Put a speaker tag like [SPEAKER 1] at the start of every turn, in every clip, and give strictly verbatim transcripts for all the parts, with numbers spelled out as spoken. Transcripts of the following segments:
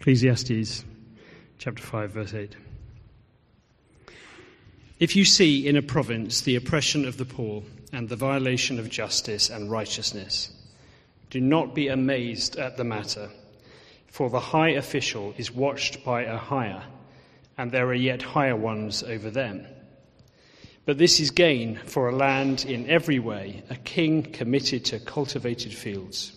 [SPEAKER 1] Ecclesiastes chapter five, verse eight. If you see in a province the oppression of the poor and the violation of justice and righteousness, do not be amazed at the matter, for the high official is watched by a higher, and there are yet higher ones over them. But this is gain for a land in every way, a king committed to cultivated fields.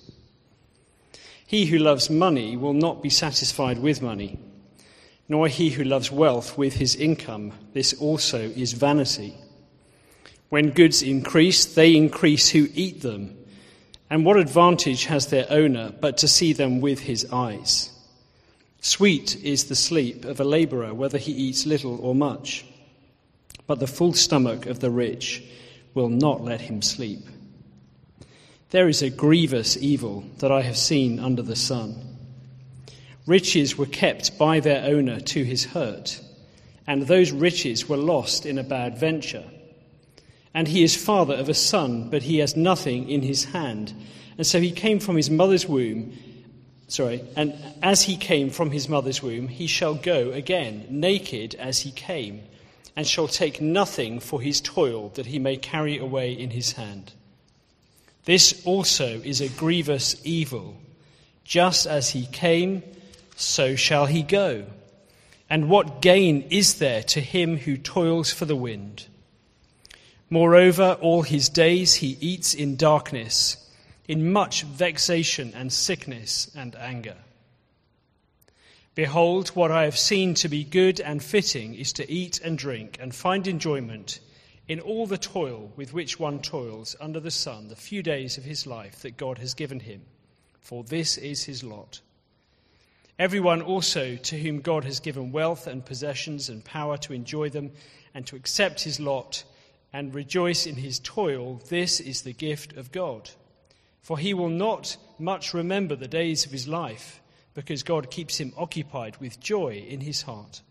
[SPEAKER 1] He who loves money will not be satisfied with money, nor he who loves wealth with his income. This also is vanity. When goods increase, they increase who eat them. And what advantage has their owner but to see them with his eyes? Sweet is the sleep of a laborer, whether he eats little or much. But the full stomach of the rich will not let him sleep. There is a grievous evil that I have seen under the sun. Riches were kept by their owner to his hurt, and those riches were lost in a bad venture. And he is father of a son, but he has nothing in his hand. And so he came from his mother's womb, sorry, and as he came from his mother's womb, he shall go again, naked as he came, and shall take nothing for his toil that he may carry away in his hand. This also is a grievous evil. Just as he came, so shall he go. And what gain is there to him who toils for the wind? Moreover, all his days he eats in darkness, in much vexation and sickness and anger. Behold, what I have seen to be good and fitting is to eat and drink and find enjoyment in all the toil with which one toils under the sun, the few days of his life that God has given him, for this is his lot. Everyone also to whom God has given wealth and possessions and power to enjoy them and to accept his lot and rejoice in his toil, this is the gift of God. For he will not much remember the days of his life, because God keeps him occupied with joy in his heart.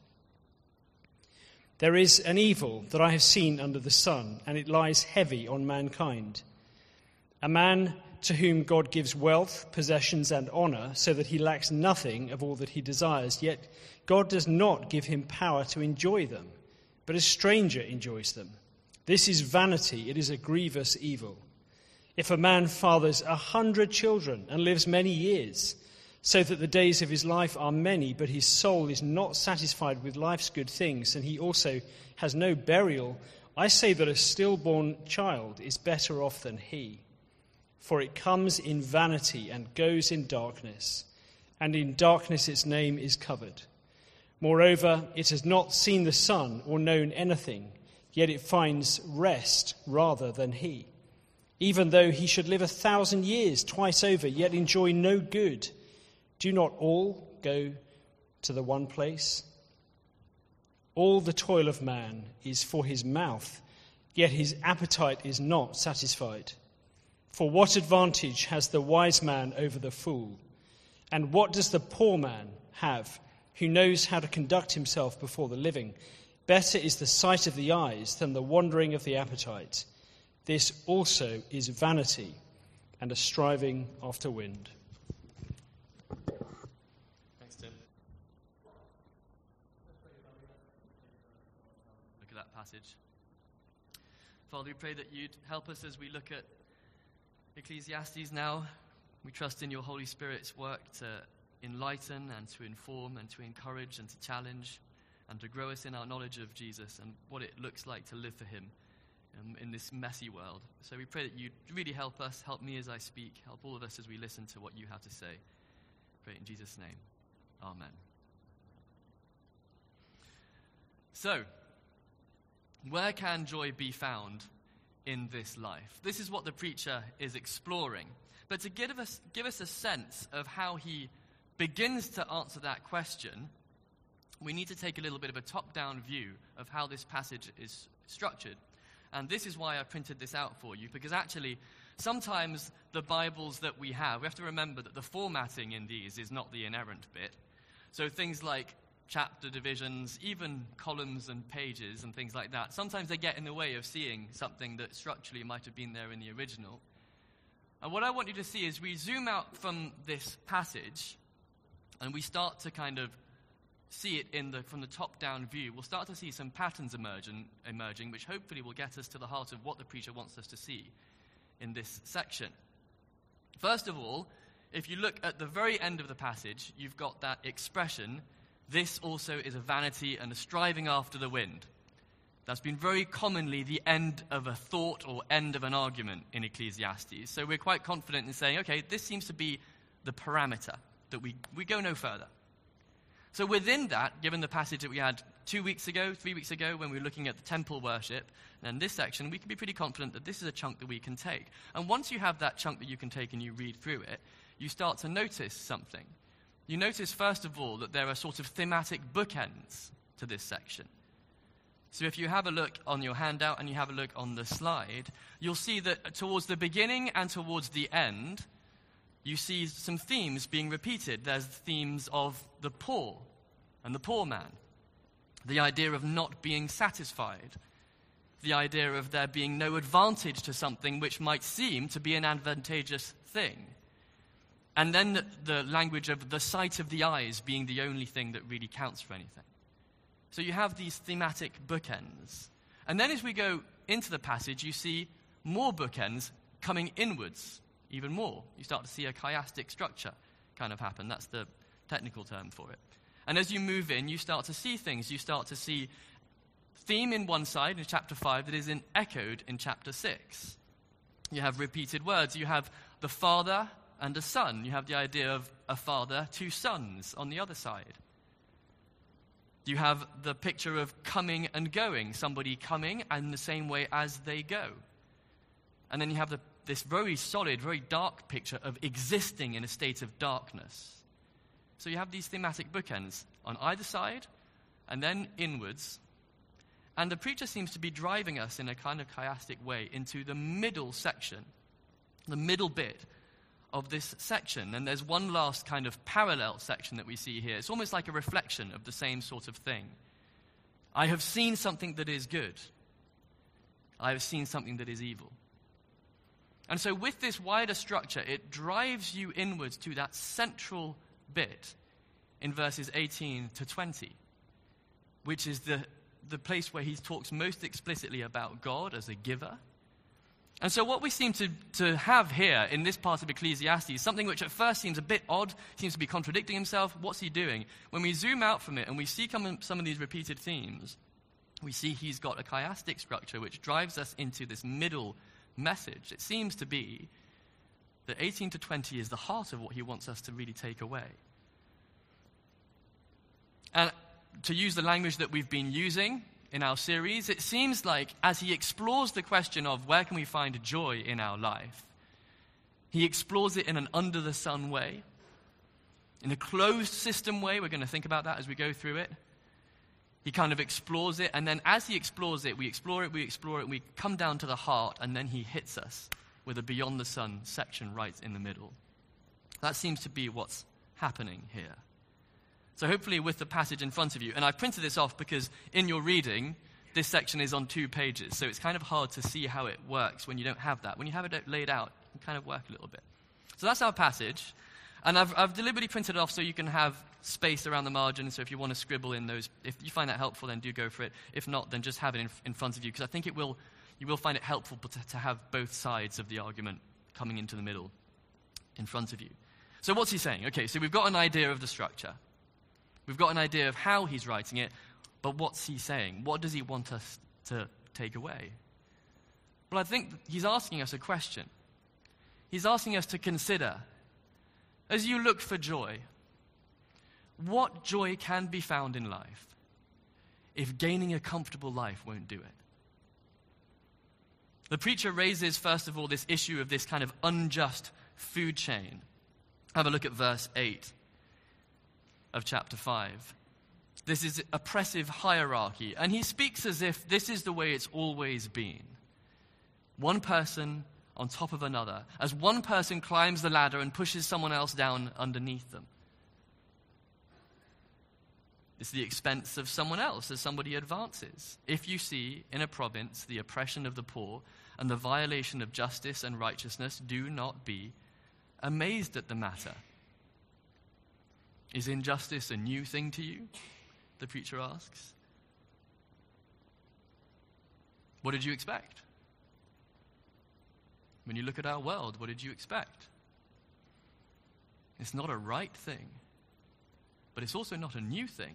[SPEAKER 1] There is an evil that I have seen under the sun, and it lies heavy on mankind. A man to whom God gives wealth, possessions, and honor, so that he lacks nothing of all that he desires, yet God does not give him power to enjoy them, but a stranger enjoys them. This is vanity, it is a grievous evil. If a man fathers a hundred children and lives many years, so that the days of his life are many, but his soul is not satisfied with life's good things, and he also has no burial, I say that a stillborn child is better off than he. For it comes in vanity and goes in darkness, and in darkness its name is covered. Moreover, it has not seen the sun or known anything, yet it finds rest rather than he. Even though he should live a thousand years twice over, yet enjoy no good, do not all go to the one place? All the toil of man is for his mouth, yet his appetite is not satisfied. For what advantage has the wise man over the fool? And what does the poor man have who knows how to conduct himself before the living? Better is the sight of the eyes than the wandering of the appetite. This also is vanity and a striving after wind.
[SPEAKER 2] Thanks, Tim. Look at that passage. Father, we pray that you'd help us as we look at Ecclesiastes now. We trust in your Holy Spirit's work to enlighten and to inform and to encourage and to challenge and to grow us in our knowledge of Jesus and what it looks like to live for him um, in this messy world. So we pray that you'd really help us, help me as I speak, help all of us as we listen to what you have to say. Pray in Jesus' name. Amen. So, where can joy be found in this life? This is what the preacher is exploring. But to give us, give us a sense of how he begins to answer that question, we need to take a little bit of a top-down view of how this passage is structured. And this is why I printed this out for you, because actually, sometimes the Bibles that we have, we have to remember that the formatting in these is not the inerrant bit. So things like chapter divisions, even columns and pages and things like that, sometimes they get in the way of seeing something that structurally might have been there in the original. And what I want you to see is we zoom out from this passage, and we start to kind of see it in the from the top-down view, we'll start to see some patterns emerging, emerging, which hopefully will get us to the heart of what the preacher wants us to see in this section. First of all, if you look at the very end of the passage, you've got that expression, "This also is a vanity and a striving after the wind." That's been very commonly the end of a thought or end of an argument in Ecclesiastes. So we're quite confident in saying, okay, this seems to be the parameter, that we, we go no further. So within that, given the passage that we had two weeks ago, three weeks ago, when we were looking at the temple worship, and this section, we can be pretty confident that this is a chunk that we can take. And once you have that chunk that you can take and you read through it, you start to notice something. You notice, first of all, that there are sort of thematic bookends to this section. So if you have a look on your handout and you have a look on the slide, you'll see that towards the beginning and towards the end, you see some themes being repeated. There's themes of the poor and the poor man, the idea of not being satisfied, the idea of there being no advantage to something which might seem to be an advantageous thing, and then the, the language of the sight of the eyes being the only thing that really counts for anything. So you have these thematic bookends. And then as we go into the passage, you see more bookends coming inwards. Even more. You start to see a chiastic structure kind of happen. That's the technical term for it. And as you move in, you start to see things. You start to see theme in one side in chapter five that is in, echoed in chapter six. You have repeated words. You have the father and a son. You have the idea of a father, two sons on the other side. You have the picture of coming and going. Somebody coming and the same way as they go. And then you have the this very solid, very dark picture of existing in a state of darkness. So you have these thematic bookends on either side, and then inwards. And the preacher seems to be driving us in a kind of chiastic way into the middle section, the middle bit of this section. And there's one last kind of parallel section that we see here. It's almost like a reflection of the same sort of thing. I have seen something that is good. I have seen something that is evil. And so with this wider structure, it drives you inwards to that central bit in verses eighteen to twenty, which is the, the place where he talks most explicitly about God as a giver. And so what we seem to, to have here in this part of Ecclesiastes, something which at first seems a bit odd, seems to be contradicting himself. What's he doing? When we zoom out from it and we see some of these repeated themes, we see he's got a chiastic structure which drives us into this middle message. It seems to be that eighteen to twenty is the heart of what he wants us to really take away. And to use the language that we've been using in our series, it seems like as he explores the question of where can we find joy in our life, he explores it in an under-the-sun way, in a closed system way. We're going to think about that as we go through it. He kind of explores it, and then as he explores it, we explore it, we explore it, we come down to the heart, and then he hits us with a beyond the sun section right in the middle. That seems to be what's happening here. So hopefully with the passage in front of you, and I've printed this off because in your reading, this section is on two pages, so it's kind of hard to see how it works when you don't have that. When you have it laid out, it can kind of work a little bit. So that's our passage. And I've, I've deliberately printed it off so you can have space around the margin. So if you want to scribble in those, if you find that helpful, then do go for it. If not, then just have it in, in front of you, because I think it will, you will find it helpful to, to have both sides of the argument coming into the middle in front of you. So what's he saying? Okay, so we've got an idea of the structure. We've got an idea of how he's writing it, but what's he saying? What does he want us to take away? Well, I think he's asking us a question. He's asking us to consider, as you look for joy, what joy can be found in life if gaining a comfortable life won't do it? The preacher raises, first of all, this issue of this kind of unjust food chain. Have a look at verse eight of chapter five. This is oppressive hierarchy, and he speaks as if this is the way it's always been. One person on top of another, as one person climbs the ladder and pushes someone else down underneath them. It's the expense of someone else as somebody advances. If you see in a province the oppression of the poor and the violation of justice and righteousness, do not be amazed at the matter. Is injustice a new thing to you? The preacher asks. What did you expect? When you look at our world, what did you expect? It's not a right thing, but it's also not a new thing.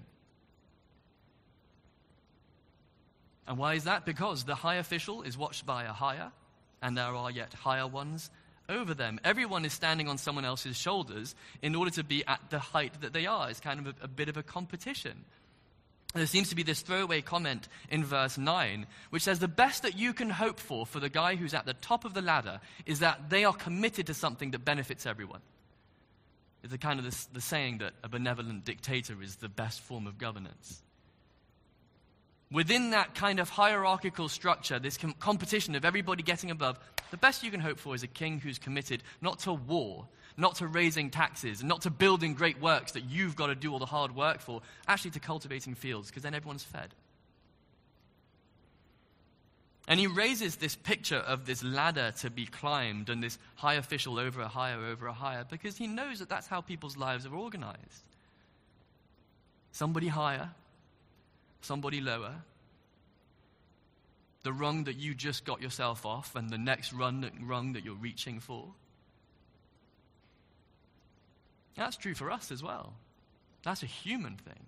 [SPEAKER 2] And why is that? Because the high official is watched by a higher, and there are yet higher ones over them. Everyone is standing on someone else's shoulders in order to be at the height that they are. It's kind of a, a bit of a competition. There seems to be this throwaway comment in verse nine, which says the best that you can hope for for the guy who's at the top of the ladder is that they are committed to something that benefits everyone. It's a kind of the, the saying that a benevolent dictator is the best form of governance. Within that kind of hierarchical structure, this com- competition of everybody getting above, the best you can hope for is a king who's committed not to war, not to raising taxes, not to building great works that you've got to do all the hard work for, actually to cultivating fields, because then everyone's fed. And he raises this picture of this ladder to be climbed and this high official over a higher, over a higher, because he knows that that's how people's lives are organized. Somebody higher, somebody lower. The rung that you just got yourself off and the next rung, rung that you're reaching for. That's true for us as well. That's a human thing.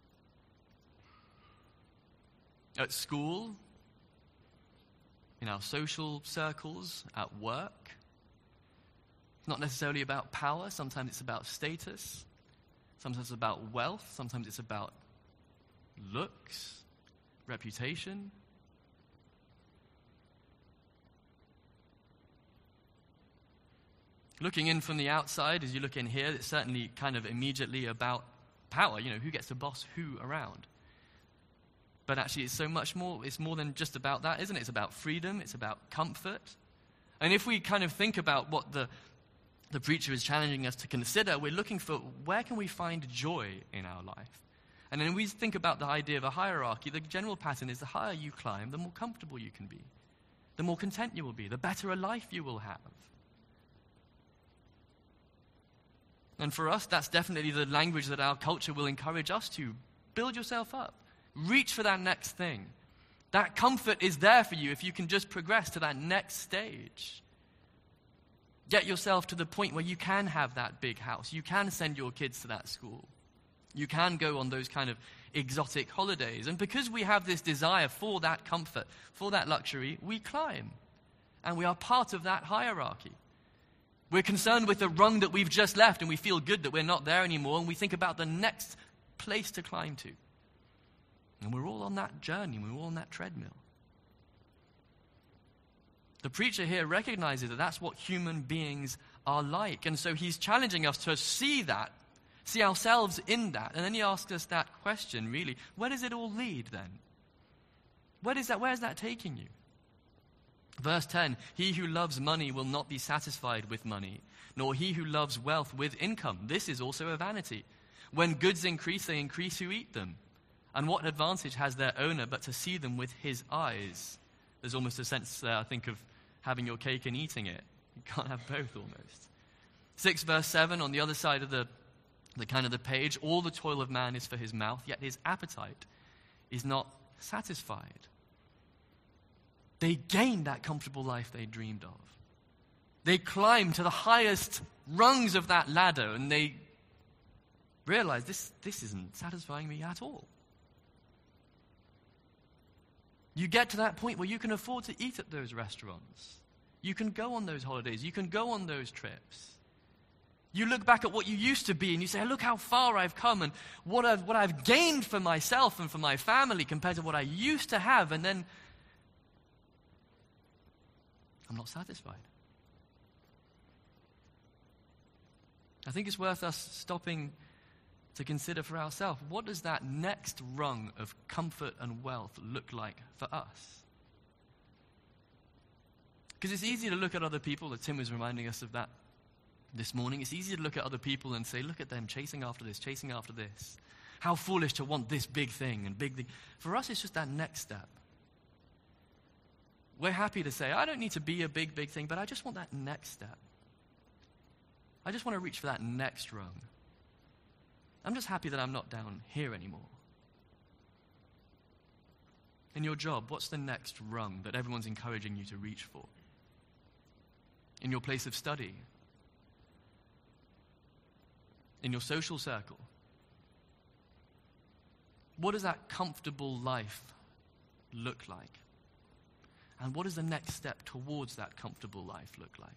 [SPEAKER 2] At school, in our social circles, at work, it's not necessarily about power. Sometimes it's about status. Sometimes it's about wealth. Sometimes it's about looks, reputation. Looking in from the outside, as you look in here, it's certainly kind of immediately about power. You know, who gets to boss who around? But actually, it's so much more, it's more than just about that, isn't it? It's about freedom, it's about comfort. And if we kind of think about what the, the preacher is challenging us to consider, we're looking for where can we find joy in our life? And then we think about the idea of a hierarchy. The general pattern is the higher you climb, the more comfortable you can be. The more content you will be, the better a life you will have. And for us, that's definitely the language that our culture will encourage us to. Build yourself up. Reach for that next thing. That comfort is there for you if you can just progress to that next stage. Get yourself to the point where you can have that big house. You can send your kids to that school. You can go on those kind of exotic holidays. And because we have this desire for that comfort, for that luxury, we climb. And we are part of that hierarchy. We're concerned with the rung that we've just left, and we feel good that we're not there anymore, and we think about the next place to climb to. And we're all on that journey, we're all on that treadmill. The preacher here recognizes that that's what human beings are like, and so he's challenging us to see that, see ourselves in that, and then he asks us that question, really, where does it all lead then? Where is that, where is that taking you? Verse ten, he who loves money will not be satisfied with money, nor he who loves wealth with income. This is also a vanity. When goods increase, they increase who eat them. And what advantage has their owner but to see them with his eyes? There's almost a sense there, I think, of having your cake and eating it. You can't have both almost. six verse seven, on the other side of the, the kind of the page, all the toil of man is for his mouth, yet his appetite is not satisfied. They gained that comfortable life they dreamed of. They climbed to the highest rungs of that ladder and they realized this, this isn't satisfying me at all. You get to that point where you can afford to eat at those restaurants. You can go on those holidays. You can go on those trips. You look back at what you used to be and you say, look how far I've come and what I've, what I've gained for myself and for my family compared to what I used to have. And then I'm not satisfied. I think it's worth us stopping to consider for ourselves, what does that next rung of comfort and wealth look like for us? Because it's easy to look at other people, that Tim was reminding us of that this morning. It's easy to look at other people and say, look at them chasing after this, chasing after this. How foolish to want this big thing and big thing. For us, it's just that next step. We're happy to say, I don't need to be a big, big thing, but I just want that next step. I just want to reach for that next rung. I'm just happy that I'm not down here anymore. In your job, what's the next rung that everyone's encouraging you to reach for? In your place of study? In your social circle? What does that comfortable life look like? And what does the next step towards that comfortable life look like?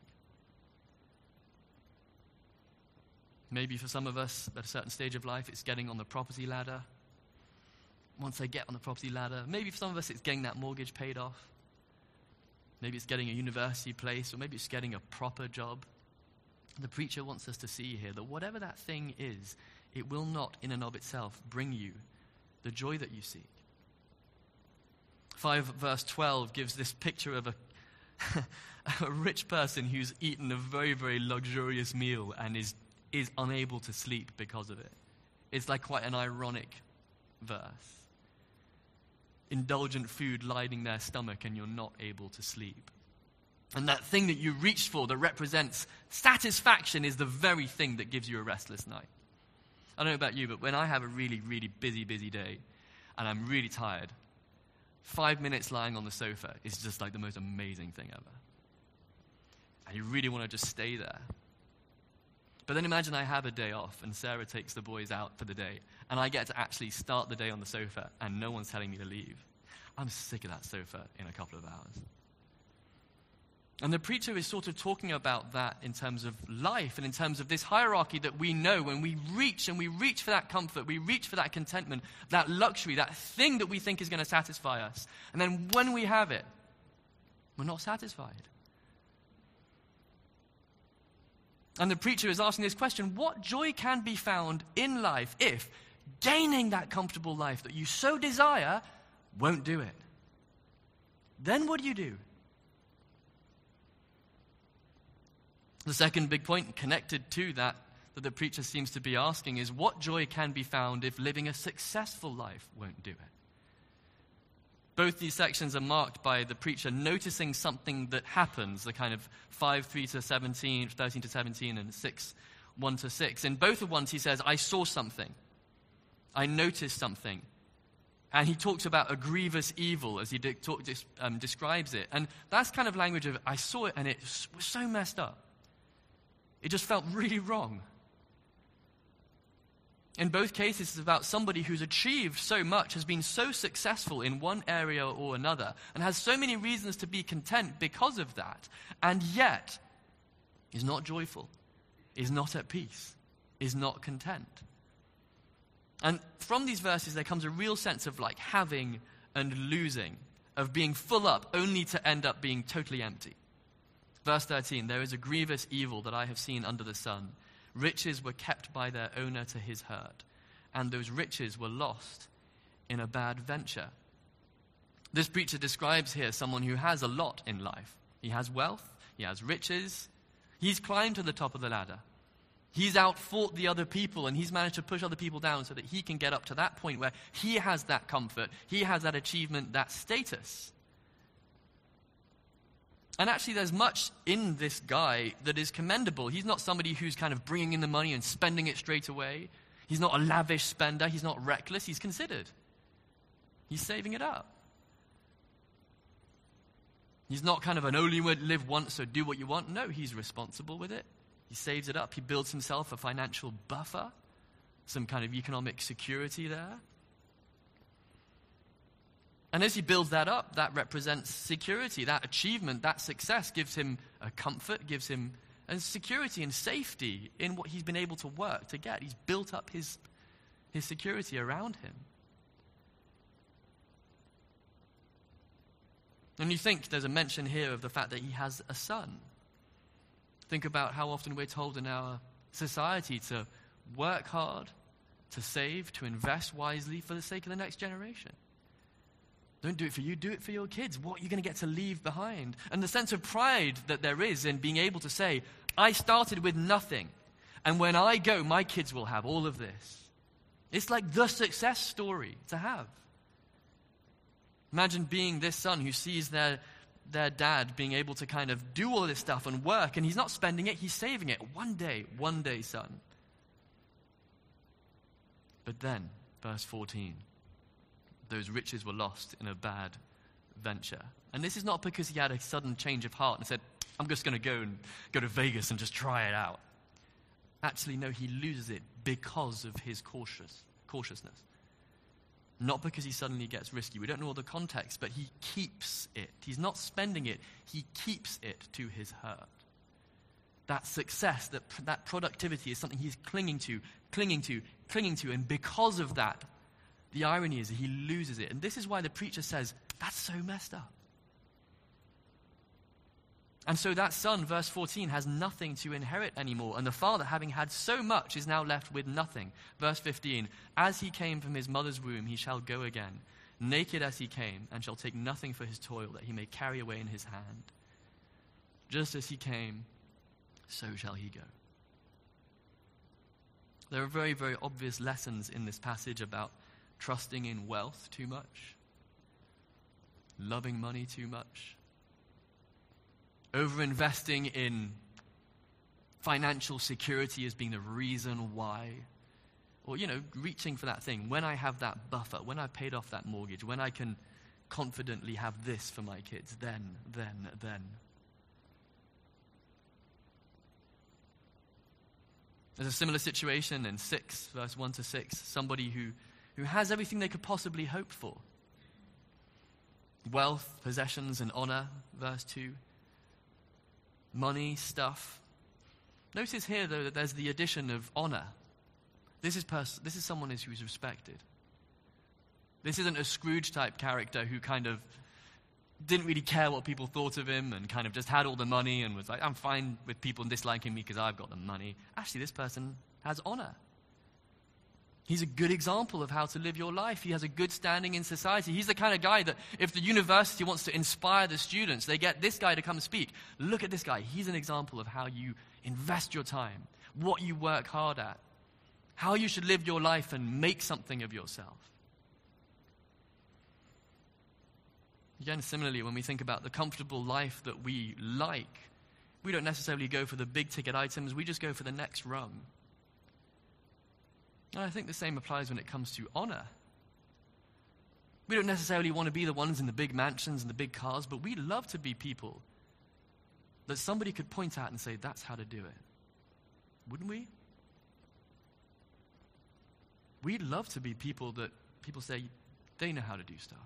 [SPEAKER 2] Maybe for some of us, at a certain stage of life, it's getting on the property ladder. Once they get on the property ladder, maybe for some of us, it's getting that mortgage paid off. Maybe it's getting a university place, or maybe it's getting a proper job. The preacher wants us to see here that whatever that thing is, it will not in and of itself bring you the joy that you seek. five verse twelve gives this picture of a, a rich person who's eaten a very, very luxurious meal and is, is unable to sleep because of it. It's like quite an ironic verse. Indulgent food lining their stomach and you're not able to sleep. And that thing that you reached for that represents satisfaction is the very thing that gives you a restless night. I don't know about you, but when I have a really, really busy, busy day and I'm really tired, five minutes lying on the sofa is just like the most amazing thing ever. And you really want to just stay there. But then imagine I have a day off and Sarah takes the boys out for the day and I get to actually start the day on the sofa and no one's telling me to leave. I'm sick of that sofa in a couple of hours. And the preacher is sort of talking about that in terms of life and in terms of this hierarchy that we know when we reach and we reach for that comfort, we reach for that contentment, that luxury, that thing that we think is going to satisfy us. And then when we have it, we're not satisfied. And the preacher is asking this question: what joy can be found in life if gaining that comfortable life that you so desire won't do it? Then what do you do? The second big point connected to that that the preacher seems to be asking is, what joy can be found if living a successful life won't do it? Both these sections are marked by the preacher noticing something that happens, the kind of five, three to seventeen, thirteen to seventeen, and six, one to six. In both of ones, he says, I saw something. I noticed something. And he talks about a grievous evil as he de- talk, de- um, describes it. And that's kind of language of, I saw it and it was so messed up. It just felt really wrong. In both cases, it's about somebody who's achieved so much, has been so successful in one area or another, and has so many reasons to be content because of that, and yet is not joyful, is not at peace, is not content. And from these verses, there comes a real sense of like having and losing, of being full up only to end up being totally empty. Verse thirteen, there is a grievous evil that I have seen under the sun. Riches were kept by their owner to his hurt, and those riches were lost in a bad venture. This preacher describes here someone who has a lot in life. He has wealth, he has riches, he's climbed to the top of the ladder. He's outfought the other people, and he's managed to push other people down so that he can get up to that point where he has that comfort, he has that achievement, that status. And actually, there's much in this guy that is commendable. He's not somebody who's kind of bringing in the money and spending it straight away. He's not a lavish spender. He's not reckless. He's considered. He's saving it up. He's not kind of an only live once, so do what you want. No, he's responsible with it. He saves it up. He builds himself a financial buffer, some kind of economic security there. And as he builds that up, that represents security. That achievement, that success gives him a comfort, gives him a security and safety in what he's been able to work to get. He's built up his, his security around him. And you think there's a mention here of the fact that he has a son. Think about how often we're told in our society to work hard, to save, to invest wisely for the sake of the next generation. Don't do it for you, do it for your kids. What are you going to get to leave behind? And the sense of pride that there is in being able to say, I started with nothing, and when I go, my kids will have all of this. It's like the success story to have. Imagine being this son who sees their, their dad being able to kind of do all this stuff and work, and he's not spending it, he's saving it. One day, one day, son. But then, verse fourteen, those riches were lost in a bad venture. And this is not because he had a sudden change of heart and said, I'm just going to go and go to Vegas and just try it out. Actually, no, he loses it because of his cautious cautiousness. Not because he suddenly gets risky. We don't know all the context, but he keeps it. He's not spending it. He keeps it to his hurt. That success, that, that productivity is something he's clinging to, clinging to, clinging to. And because of that, the irony is that he loses it. And this is why the preacher says, that's so messed up. And so that son, verse fourteen, has nothing to inherit anymore. And the father, having had so much, is now left with nothing. Verse fifteen, as he came from his mother's womb, he shall go again, naked as he came, and shall take nothing for his toil that he may carry away in his hand. Just as he came, so shall he go. There are very, very obvious lessons in this passage about trusting in wealth too much, loving money too much, over-investing in financial security as being the reason why. Or, you know, reaching for that thing. When I have that buffer, when I've paid off that mortgage, when I can confidently have this for my kids, then, then, then. There's a similar situation in six, verse one to six. Somebody who, who has everything they could possibly hope for. Wealth, possessions, and honor, verse two. Money, stuff. Notice here, though, that there's the addition of honor. This is pers- this is someone who's respected. This isn't a Scrooge-type character who kind of didn't really care what people thought of him and kind of just had all the money and was like, I'm fine with people disliking me because I've got the money. Actually, this person has honor. He's a good example of how to live your life. He has a good standing in society. He's the kind of guy that if the university wants to inspire the students, they get this guy to come speak. Look at this guy. He's an example of how you invest your time, what you work hard at, how you should live your life and make something of yourself. Again, similarly, when we think about the comfortable life that we like, we don't necessarily go for the big ticket items. We just go for the next rung. And I think the same applies when it comes to honor. We don't necessarily want to be the ones in the big mansions and the big cars, but we love to be people that somebody could point at and say, that's how to do it. Wouldn't we? We'd love to be people that people say, they know how to do stuff.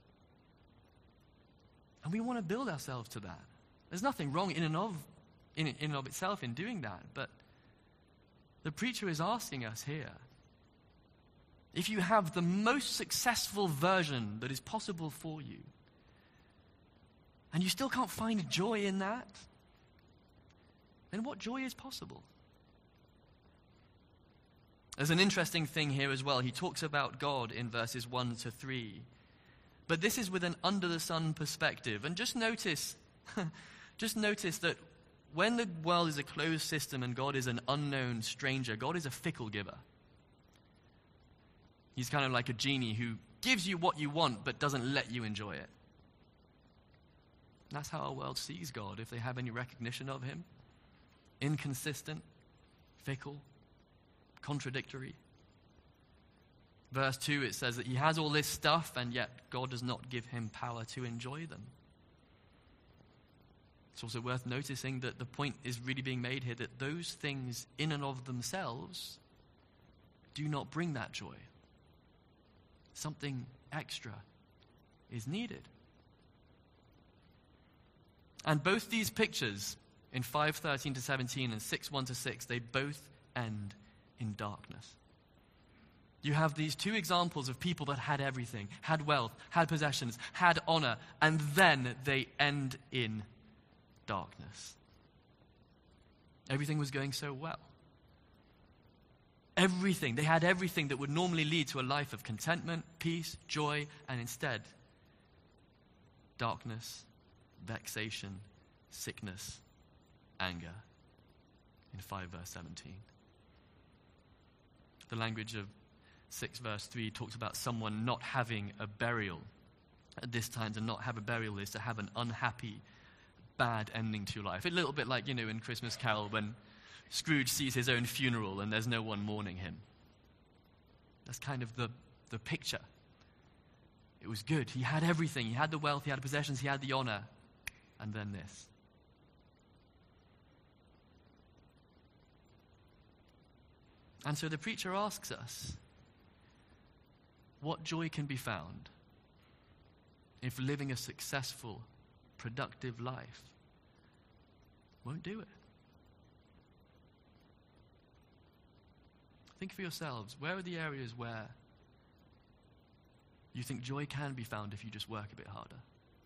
[SPEAKER 2] And we want to build ourselves to that. There's nothing wrong in and of, in, in and of itself in doing that, but the preacher is asking us here, if you have the most successful version that is possible for you, and you still can't find joy in that, then what joy is possible? There's an interesting thing here as well. He talks about God in verses one to three. But this is with an under-the-sun perspective. And just notice, just notice that when the world is a closed system and God is an unknown stranger, God is a fickle giver. He's kind of like a genie who gives you what you want but doesn't let you enjoy it. That's how our world sees God, if they have any recognition of him. Inconsistent, fickle, contradictory. Verse two, it says that he has all this stuff and yet God does not give him power to enjoy them. It's also worth noticing that the point is really being made here that those things in and of themselves do not bring that joy. Something extra is needed. And both these pictures in five thirteen to seventeen and six one to six, they both end in darkness. You have these two examples of people that had everything, had wealth, had possessions, had honor, and then they end in darkness. Everything was going so well. Everything. They had everything that would normally lead to a life of contentment, peace, joy, and instead, darkness, vexation, sickness, anger. In five verse seventeen. The language of six verse three talks about someone not having a burial. At this time, to not have a burial is to have an unhappy, bad ending to your life. A little bit like, you know, in Christmas Carol when Scrooge sees his own funeral and there's no one mourning him. That's kind of the, the picture. It was good. He had everything. He had the wealth, he had possessions, he had the honor. And then this. And so the preacher asks us, what joy can be found if living a successful, productive life won't do it? Think for yourselves, where are the areas where you think joy can be found if you just work a bit harder?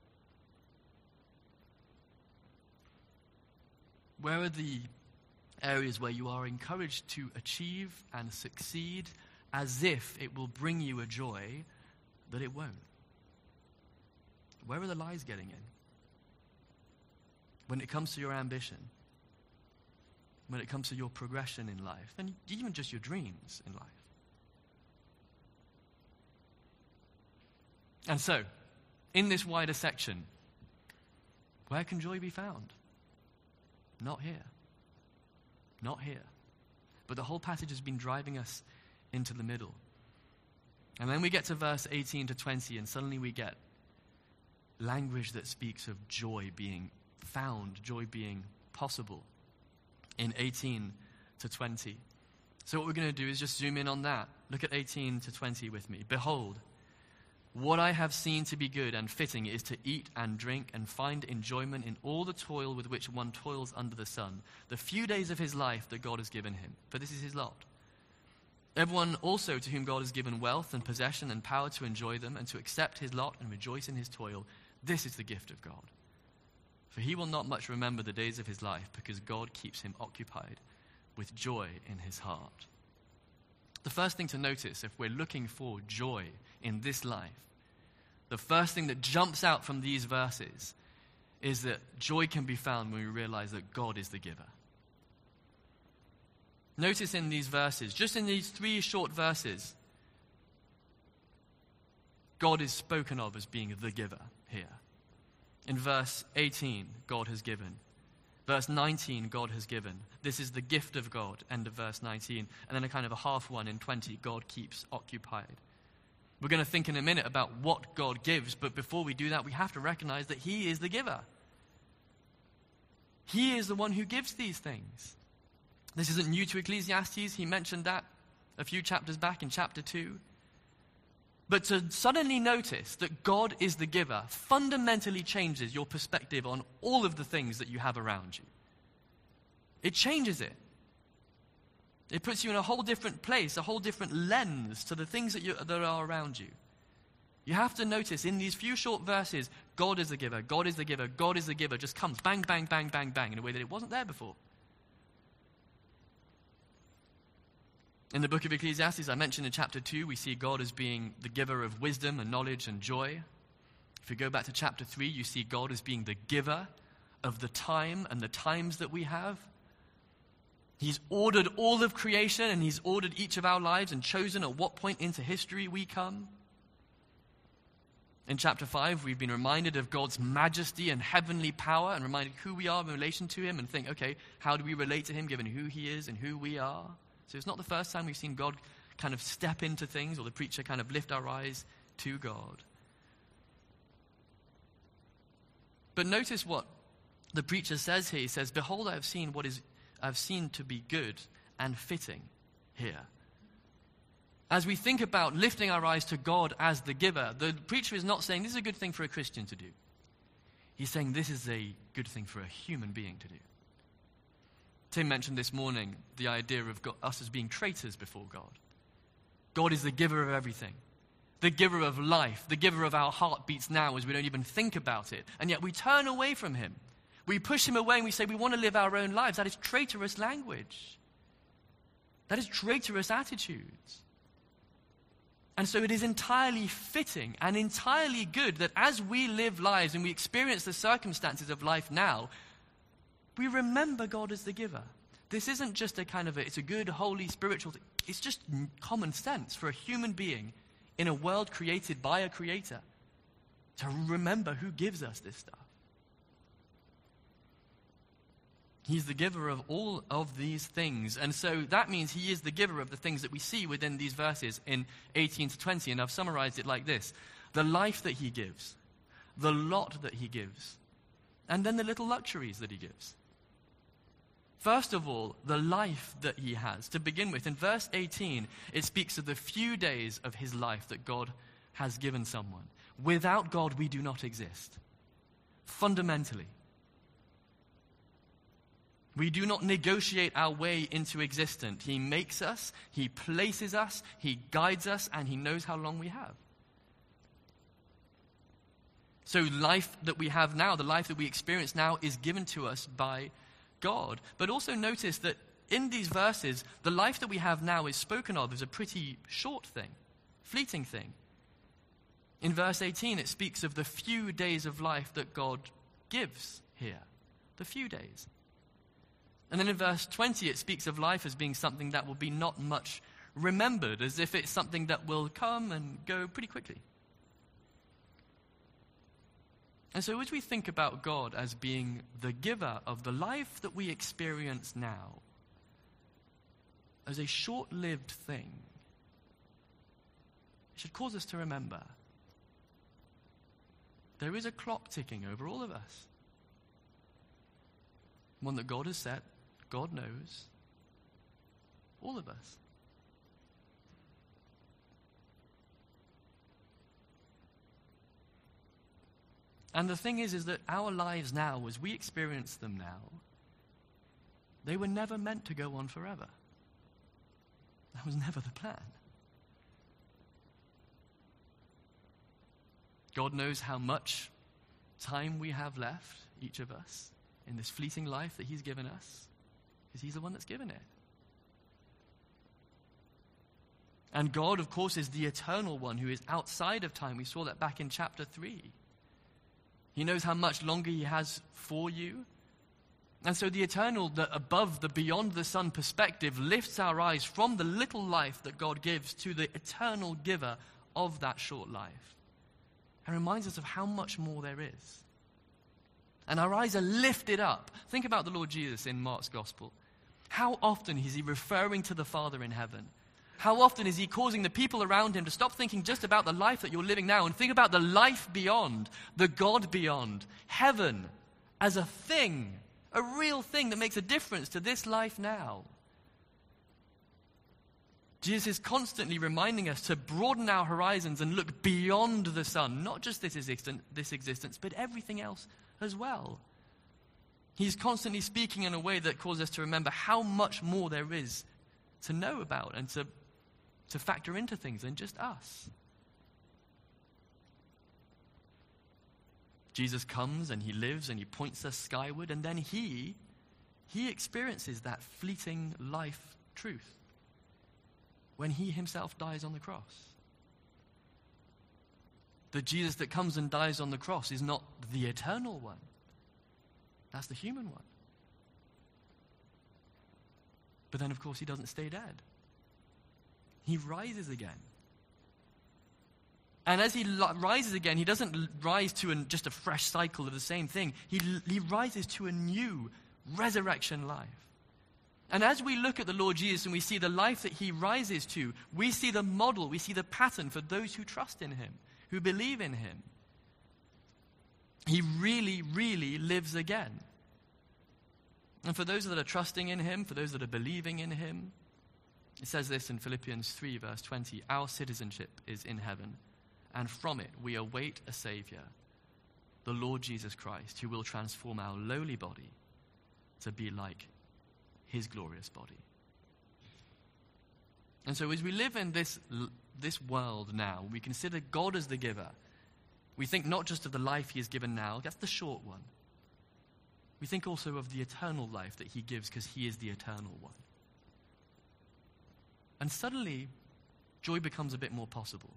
[SPEAKER 2] Where are the areas where you are encouraged to achieve and succeed as if it will bring you a joy that it won't? Where are the lies getting in? When it comes to your ambition, when it comes to your progression in life, and even just your dreams in life. And so, in this wider section, where can joy be found? Not here. Not here. But the whole passage has been driving us into the middle. And then we get to verse eighteen to twenty, and suddenly we get language that speaks of joy being found, joy being possible in eighteen to twenty. So what we're going to do is just zoom in on that. Look at eighteen to twenty with me. Behold, what I have seen to be good and fitting is to eat and drink and find enjoyment in all the toil with which one toils under the sun, the few days of his life that God has given him, for this is his lot. Everyone also to whom God has given wealth and possession and power to enjoy them and to accept his lot and rejoice in his toil, this is the gift of God. For he will not much remember the days of his life, because God keeps him occupied with joy in his heart. The first thing to notice, if we're looking for joy in this life, the first thing that jumps out from these verses is that joy can be found when we realize that God is the giver. Notice in these verses, just in these three short verses, God is spoken of as being the giver here. In verse eighteen, God has given. Verse nineteen, God has given. This is the gift of God, end of verse nineteen. And then a kind of a half one in twenty, God keeps occupied. We're going to think in a minute about what God gives, but before we do that, we have to recognize that he is the giver. He is the one who gives these things. This isn't new to Ecclesiastes. He mentioned that a few chapters back in chapter two. But to suddenly notice that God is the giver fundamentally changes your perspective on all of the things that you have around you. It changes it. It puts you in a whole different place, a whole different lens to the things that, you, that are around you. You have to notice in these few short verses, God is the giver, God is the giver, God is the giver, just comes bang, bang, bang, bang, bang, in a way that it wasn't there before. In the book of Ecclesiastes, I mentioned in chapter two, we see God as being the giver of wisdom and knowledge and joy. If you go back to chapter three, you see God as being the giver of the time and the times that we have. He's ordered all of creation, and he's ordered each of our lives and chosen at what point into history we come. In chapter five, we've been reminded of God's majesty and heavenly power and reminded who we are in relation to him, and think, okay, how do we relate to him given who he is and who we are? So it's not the first time we've seen God kind of step into things, or the preacher kind of lift our eyes to God. But notice what the preacher says here. He says, behold, I have seen what is I've seen to be good and fitting here. As we think about lifting our eyes to God as the giver, the preacher is not saying this is a good thing for a Christian to do. He's saying this is a good thing for a human being to do. Tim mentioned this morning the idea of God, us as being traitors before God. God is the giver of everything. The giver of life. The giver of our heartbeats now as we don't even think about it. And yet we turn away from him. We push him away and we say we want to live our own lives. That is traitorous language. That is traitorous attitudes. And so it is entirely fitting and entirely good that as we live lives and we experience the circumstances of life now, we remember God as the giver. This isn't just a kind of a, it's a good, holy, spiritual thing. It's just common sense for a human being in a world created by a creator to remember who gives us this stuff. He's the giver of all of these things. And so that means he is the giver of the things that we see within these verses in eighteen to twenty. And I've summarized it like this: the life that he gives, the lot that he gives, and then the little luxuries that he gives. First of all, the life that he has. To begin with, in verse eighteen, it speaks of the few days of his life that God has given someone. Without God, we do not exist. Fundamentally. We do not negotiate our way into existence. He makes us, he places us, he guides us, and he knows how long we have. So life that we have now, the life that we experience now, is given to us by God. But also notice that in these verses, the life that we have now is spoken of as a pretty short thing, fleeting thing. In verse eighteen, it speaks of the few days of life that God gives here. The few days. And then in verse twenty, it speaks of life as being something that will be not much remembered, as if it's something that will come and go pretty quickly. And so as we think about God as being the giver of the life that we experience now, as a short-lived thing, it should cause us to remember there is a clock ticking over all of us. One that God has set. God knows. All of us. And the thing is, is that our lives now, as we experience them now, they were never meant to go on forever. That was never the plan. God knows how much time we have left, each of us, in this fleeting life that he's given us, because he's the one that's given it. And God, of course, is the eternal one who is outside of time. We saw that back in chapter three. He knows how much longer he has for you. And so the eternal, the above, the beyond the sun perspective lifts our eyes from the little life that God gives to the eternal giver of that short life. And reminds us of how much more there is. And our eyes are lifted up. Think about the Lord Jesus in Mark's Gospel. How often is he referring to the Father in heaven? How often is he causing the people around him to stop thinking just about the life that you're living now and think about the life beyond, the God beyond, heaven as a thing, a real thing that makes a difference to this life now. Jesus is constantly reminding us to broaden our horizons and look beyond the sun, not just this existence, this existence, but everything else as well. He's constantly speaking in a way that causes us to remember how much more there is to know about and to, to factor into things than just us. Jesus comes and he lives and he points us skyward, and then he, he experiences that fleeting life truth when he himself dies on the cross. The Jesus that comes and dies on the cross is not the eternal one. That's the human one. But then, of course, he doesn't stay dead. He rises again. And as he li- rises again, he doesn't l- rise to an, just a fresh cycle of the same thing. He, l- he rises to a new resurrection life. And as we look at the Lord Jesus and we see the life that he rises to, we see the model, we see the pattern for those who trust in him, who believe in him. He really, really lives again. And for those that are trusting in him, for those that are believing in him, it says this in Philippians three, verse twenty, our citizenship is in heaven, and from it we await a Savior, the Lord Jesus Christ, who will transform our lowly body to be like his glorious body. And so as we live in this, this world now, we consider God as the giver. We think not just of the life he has given now, that's the short one. We think also of the eternal life that he gives because he is the eternal one. And suddenly, joy becomes a bit more possible.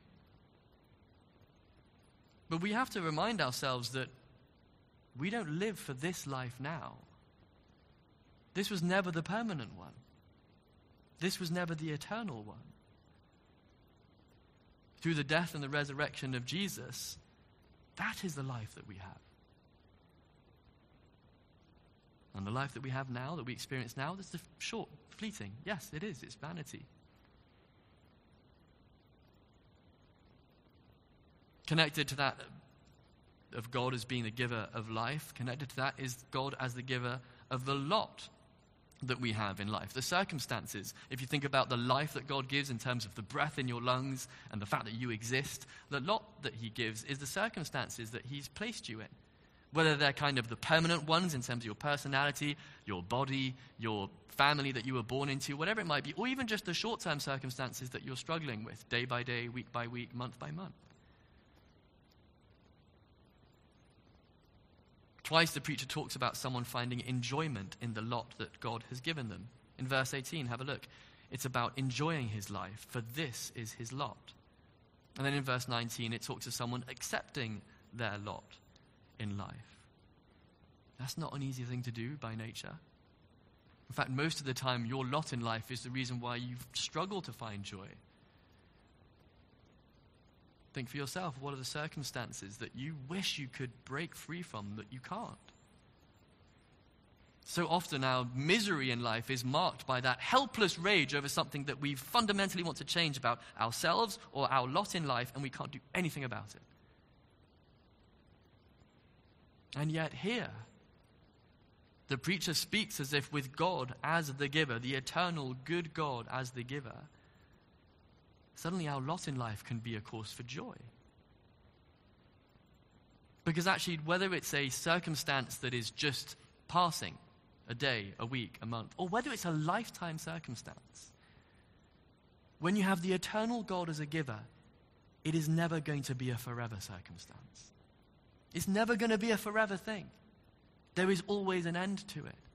[SPEAKER 2] But we have to remind ourselves that we don't live for this life now. This was never the permanent one. This was never the eternal one. Through the death and the resurrection of Jesus, that is the life that we have. And the life that we have now, that we experience now, that's short, fleeting. Yes, it is. It's vanity. Connected to that of God as being the giver of life, connected to that is God as the giver of the lot that we have in life, the circumstances. If you think about the life that God gives in terms of the breath in your lungs and the fact that you exist, the lot that he gives is the circumstances that he's placed you in. Whether they're kind of the permanent ones in terms of your personality, your body, your family that you were born into, whatever it might be, or even just the short-term circumstances that you're struggling with day by day, week by week, month by month. Twice the preacher talks about someone finding enjoyment in the lot that God has given them. In verse eighteen, have a look. It's about enjoying his life, for this is his lot. And then in verse nineteen, it talks of someone accepting their lot in life. That's not an easy thing to do by nature. In fact, most of the time, your lot in life is the reason why you struggle to find joy. Think for yourself, what are the circumstances that you wish you could break free from that you can't? So often our misery in life is marked by that helpless rage over something that we fundamentally want to change about ourselves or our lot in life, and we can't do anything about it. And yet here, the preacher speaks as if with God as the giver, the eternal good God as the giver, suddenly our lot in life can be a cause for joy. Because actually, whether it's a circumstance that is just passing, a day, a week, a month, or whether it's a lifetime circumstance, when you have the eternal God as a giver, it is never going to be a forever circumstance. It's never going to be a forever thing. There is always an end to it.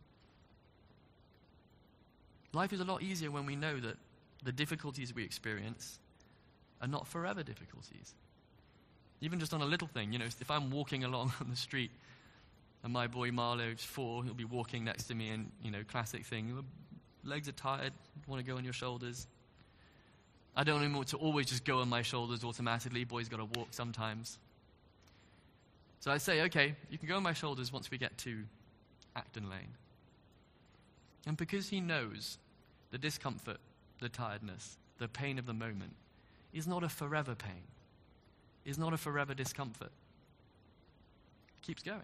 [SPEAKER 2] Life is a lot easier when we know that the difficulties we experience are not forever difficulties. Even just on a little thing, you know, if I'm walking along on the street and my boy Marlo's four, he'll be walking next to me and, you know, classic thing, legs are tired, want to go on your shoulders. I don't want to always just go on my shoulders automatically. Boy's got to walk sometimes. So I say, okay, you can go on my shoulders once we get to Acton Lane. And because he knows the discomfort, the tiredness, the pain of the moment is not a forever pain, is not a forever discomfort. Keeps going.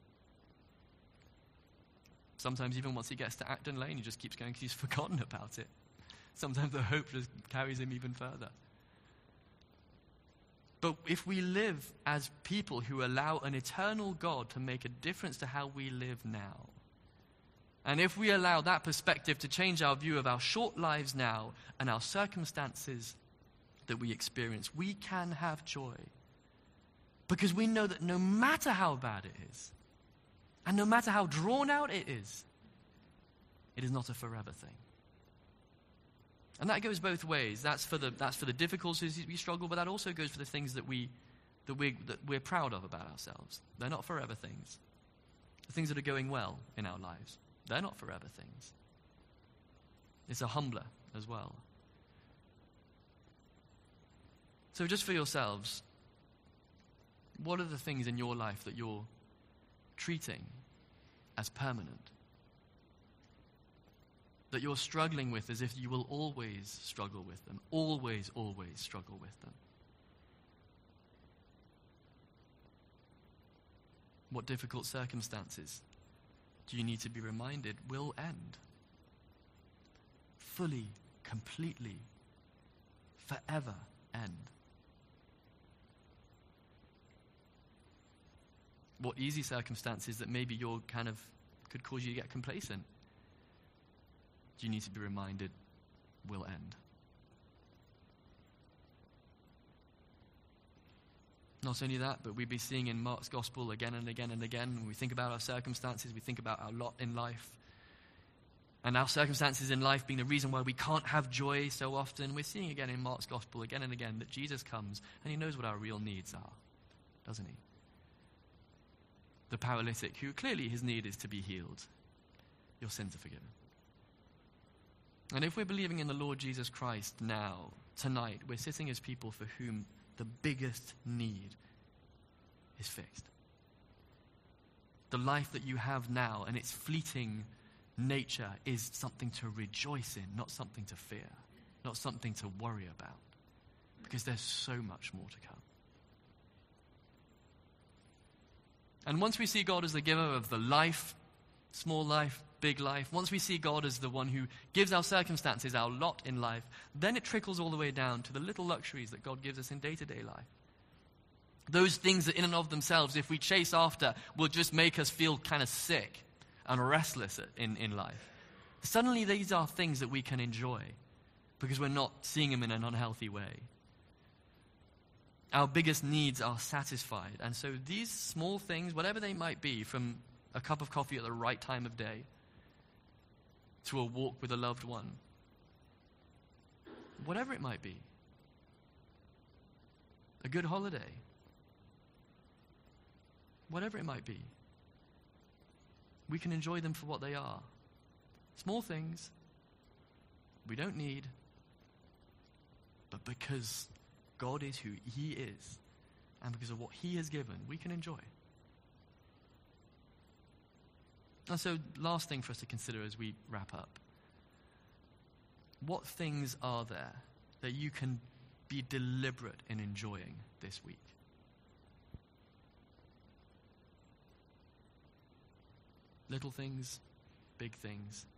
[SPEAKER 2] Sometimes even once he gets to Acton Lane, he just keeps going because he's forgotten about it. Sometimes the hope just carries him even further. But if we live as people who allow an eternal God to make a difference to how we live now, and if we allow that perspective to change our view of our short lives now and our circumstances that we experience, we can have joy. Because we know that no matter how bad it is, and no matter how drawn out it is, it is not a forever thing. And that goes both ways. That's for the that's for the difficulties we struggle, but that also goes for the things that we that we that we're proud of about ourselves. They're not forever things. The things that are going well in our lives, they're not forever things. It's a humbler as well. So just for yourselves, what are the things in your life that you're treating as permanent? That you're struggling with as if you will always struggle with them. Always, always struggle with them. What difficult circumstances do you need to be reminded will end? Fully, completely, forever end. What easy circumstances that maybe you're kind of could cause you to get complacent, do you need to be reminded will end? Not only that, but we'd be seeing in Mark's gospel again and again and again, when we think about our circumstances, we think about our lot in life, and our circumstances in life being the reason why we can't have joy so often. We're seeing again in Mark's gospel again and again that Jesus comes and he knows what our real needs are, doesn't he? The paralytic, who clearly his need is to be healed. Your sins are forgiven. And if we're believing in the Lord Jesus Christ now, tonight, we're sitting as people for whom the biggest need is fixed. The life that you have now and its fleeting nature is something to rejoice in, not something to fear, not something to worry about, because there's so much more to come. And once we see God as the giver of the life, small life, big life, once we see God as the one who gives our circumstances, our lot in life, then it trickles all the way down to the little luxuries that God gives us in day-to-day life. Those things that in and of themselves, if we chase after, will just make us feel kind of sick and restless in, in life. Suddenly these are things that we can enjoy because we're not seeing them in an unhealthy way. Our biggest needs are satisfied. And so these small things, whatever they might be, from a cup of coffee at the right time of day to a walk with a loved one, whatever it might be, a good holiday, whatever it might be, we can enjoy them for what they are. Small things we don't need, but because God is who he is, and because of what he has given, we can enjoy. And so, last thing for us to consider as we wrap up. What things are there that you can be deliberate in enjoying this week? Little things, big things.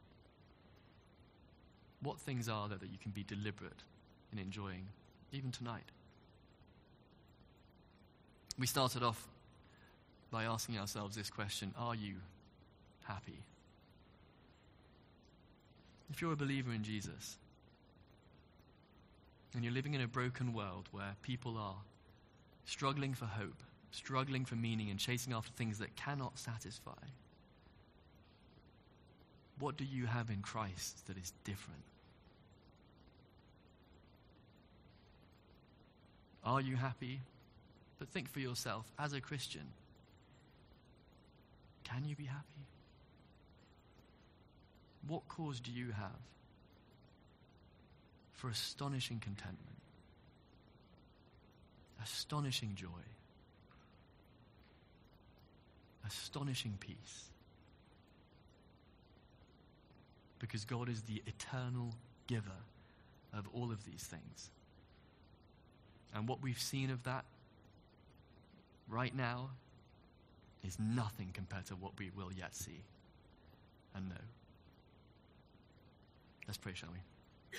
[SPEAKER 2] What things are there that you can be deliberate in enjoying, even tonight? We started off by asking ourselves this question: are you happy? If you're a believer in Jesus, and you're living in a broken world where people are struggling for hope, struggling for meaning, and chasing after things that cannot satisfy, what do you have in Christ that is different? Are you happy? But think for yourself, as a Christian, can you be happy? What cause do you have for astonishing contentment, astonishing joy, astonishing peace? Because God is the eternal giver of all of these things. And what we've seen of that right now is nothing compared to what we will yet see and know. Let's pray, shall we?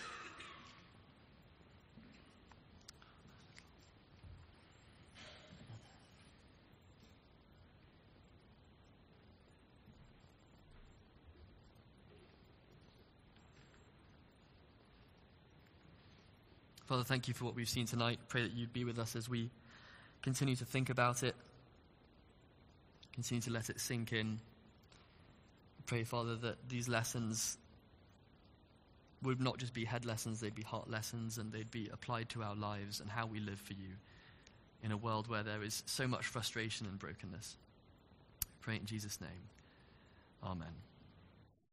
[SPEAKER 2] Father, thank you for what we've seen tonight. Pray that you'd be with us as we continue to think about it, continue to let it sink in. Pray, Father, that these lessons would not just be head lessons, they'd be heart lessons, and they'd be applied to our lives and how we live for you in a world where there is so much frustration and brokenness. Pray in Jesus' name. Amen.